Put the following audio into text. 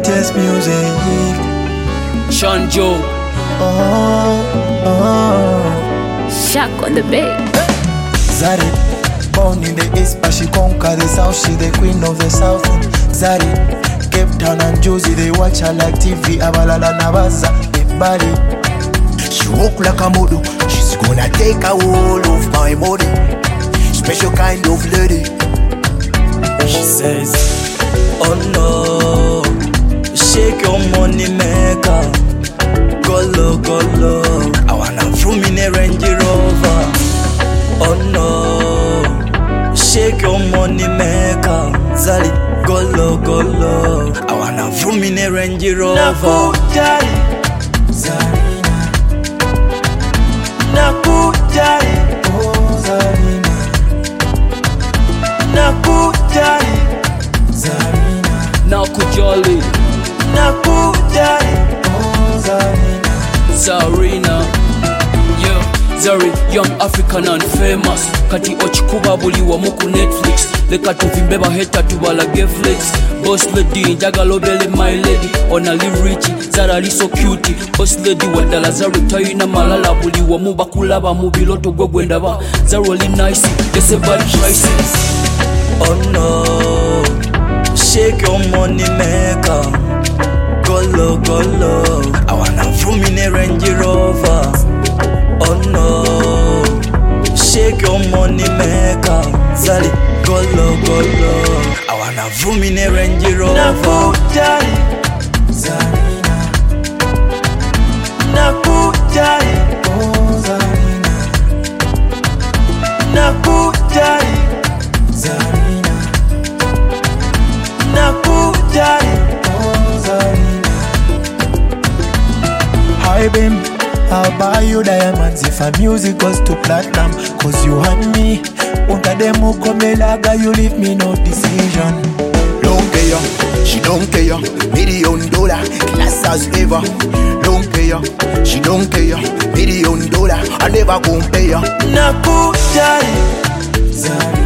latest music. Sean Joe. Shock on the beat. Zari, born in the east but she conquer the south. She the queen of the south. Zari, Cape Town and Josie, they watch her like TV. Abalala Nabaza, Ibali. She walk like a model. She's gonna take a hold of my body. Special kind of lady. She says, oh no, shake your money maker. Go low, go low. I wanna vroom in a Range Rover. Oh no, shake your money maker. Zali, go low, go low. I wanna vroom in a Range Rover. Nakujali, Zarina. Nakujali, oh Zarina. Nakujali, Zarina. Nakujali, Nakujali, oh Zarina. Zarina. Yeah, Zari, young African and famous. Kati ochikuba buli wamu ku Netflix. Leka tuvimbe baheta tubalage flex. Boss lady, njagala obele my lady. Onali Richie, Zara li so cute. Boss lady wadala Zari tayina malala. Buli wamu bakulaba mu biloto gwe gwendaba. Zari li nice, this a bad prices. Oh no, shake your money maker. Go low, go low. I wanna vroom in a Range Rover. Oh no, shake your money maker. Zali, go low, go low. I wanna vroom in a Range Rover. Nakujali, Zarina. Nakujali, oh Zarina. Nakujali, Zarina. Nakujali, oh Zarina. Hi babe, I'll buy you diamonds if our music goes to platinum. Cause you and me, under them ukomelaga, you leave me no decision. Don't care, she don't care. $1 million, class as ever. Don't care, she don't care. $1 million, I never compare. Nakujali, Zarina.